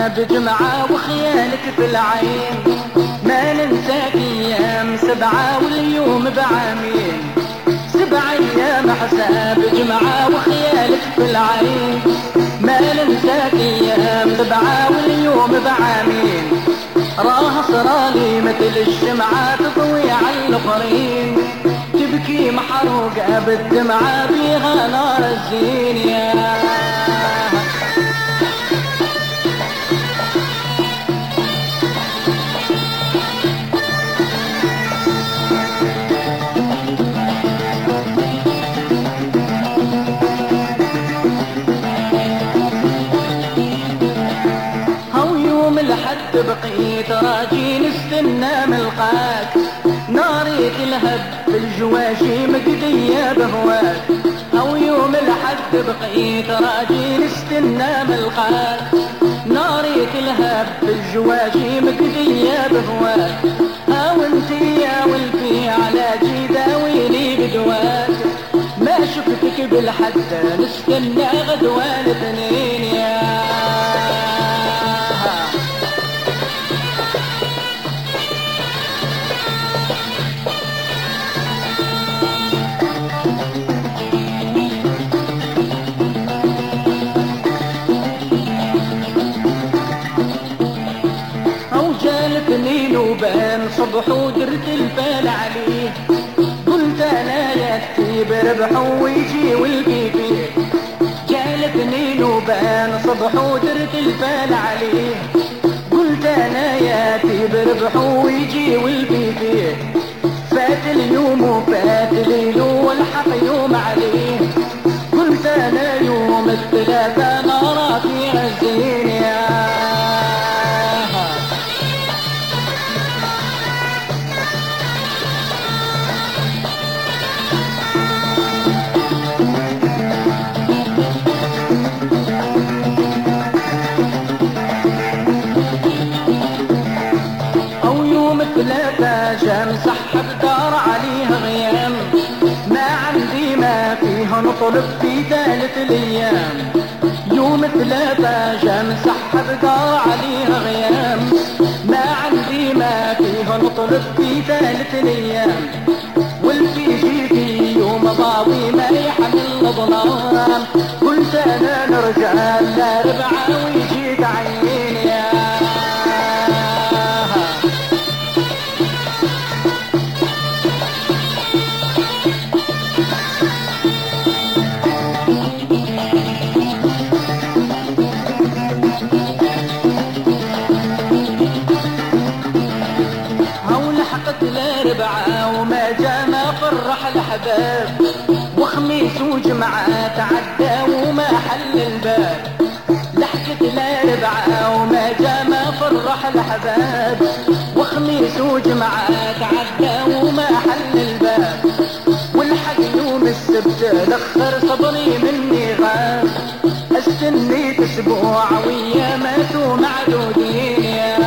حساب جمعة وخيالك في العين، ما ننساك ايام 7 واليوم بعامين. 7 ايام حساب جمعة وخيالك في العين، ما ننساك ايام 7 واليوم بعامين. راها صرالي مثل الشمعة تضوي على الاخرين، تبكي محروقة بالدمعة بيها نار الزين يا لحد بقيت راجي نستنى ملقاك، ناري تلهب في الجواشي مقدية بهواك. او يوم لحد بقيت راجي نستنى ملقاك، ناري تلهب في الجواشي مقدية بهواك. او انتي يا ولفي على جيدا ويلي بدواك، ما شفتك بالحد نستنى غدوان اثنين يا جالتني نوبان صبح ودرت البال عليه، قلت انا يكفي بربح ويجي والبي فيه. جالتني نوبان صبح ودرت البال عليه، قلت انا يكفي بربح ويجي والبي فيه. فات اليوم وفات ليل والحق يوم عليه، قلت انا يوم الثلاثة نارا في عزين يا ثلاثة جام سحب دار عليها غيام، ما عندي ما فيها نطلب في ثالث الايام. يوم 3 جام سحب دار عليها غيام، ما عندي ما فيها نطلب في ثالث الايام. والفي جيبي يوم ضاوي ما يحمل ظلام، قلت انا نرجع ل4 ويجيك عيني يا ل4 وما جا ما فرح الحباب، وخميس وجمعة تعدى وما حل الباب. لحقت ل4 وما جا ما فرح الحباب، وخميس وجمعة تعدى وما حل الباب. والحق يوم السبت الاخر صبري مني غاب، استنيت اسبوع ويا ماتوا معدودين يا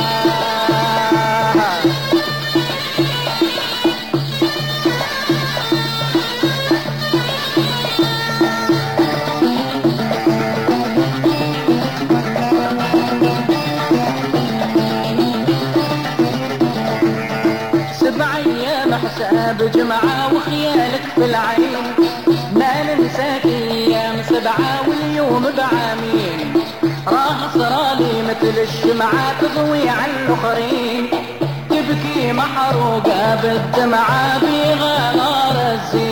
حساب جمعة وخيالك في العين، ما ننساك ايام 7 واليوم بعامين. راح صرالي مثل الشمعة تضوي على الاخرين، تبكي محروقة بالدمعة بيها نار الزين.